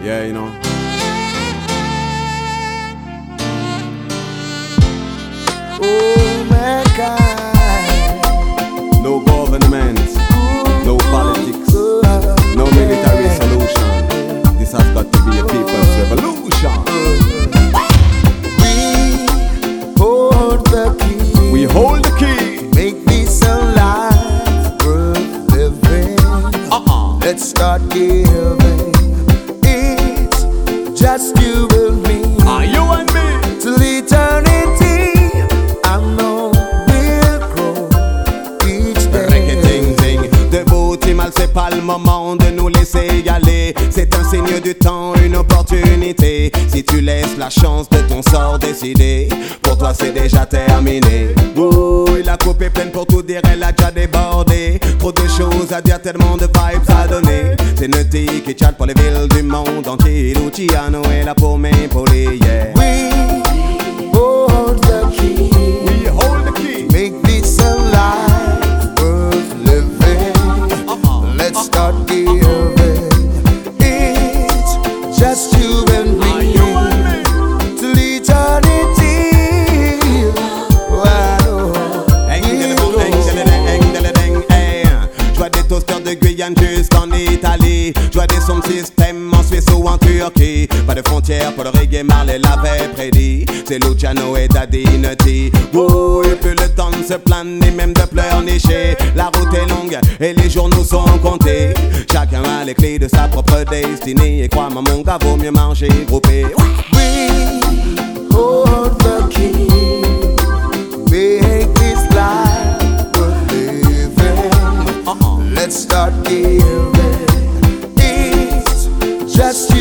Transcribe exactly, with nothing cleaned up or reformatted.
Yeah, you know. Oh, mankind. No government, no politics, no military solution. This has got to be a people's revolution. We hold the key. We hold the key. Make this a life worth living. Uh-uh. Let's start giving. It's just you and me. Are you and me? Till eternity, I know we'll grow each day. Ting, ting. Debout, et mal, c'est pas le moment de nous laisser y aller. C'est un signe du temps, une opportunité. Si tu laisses la chance de ton sort décider, pour toi c'est déjà terminé. Ouh, et la coupe est pleine pour tout dire, elle a déjà débordé. Trop de choses à dire, tellement de vibes à donner. C'est Nutty qui chatte pour les villes du monde entier. Luciano est là pour m'épauler, yeah. We hold the key. We hold the key. Make this a life worth living. Uh-uh. Let's start giving. It's just you and me. Are you and me? Till eternity. Wow. Je vois des toasters de Guyane jusqu'en Italie. Je vois des sons système en Suisse ou en Turquie. Pas de frontières pour le reggae, Marley l'avait prédit. C'est Luciano et Daddy Nutty. Ouh, et plus le temps de se plaindre ni même de pleurnicher. La route est longue et les jours nous sont comptés. Chacun a les clés de sa propre destinée. Et crois-moi mon gars, vaut mieux marcher groupé. We hold the key. Make this life worth living. Uh-uh. Let's start giving. It's just you.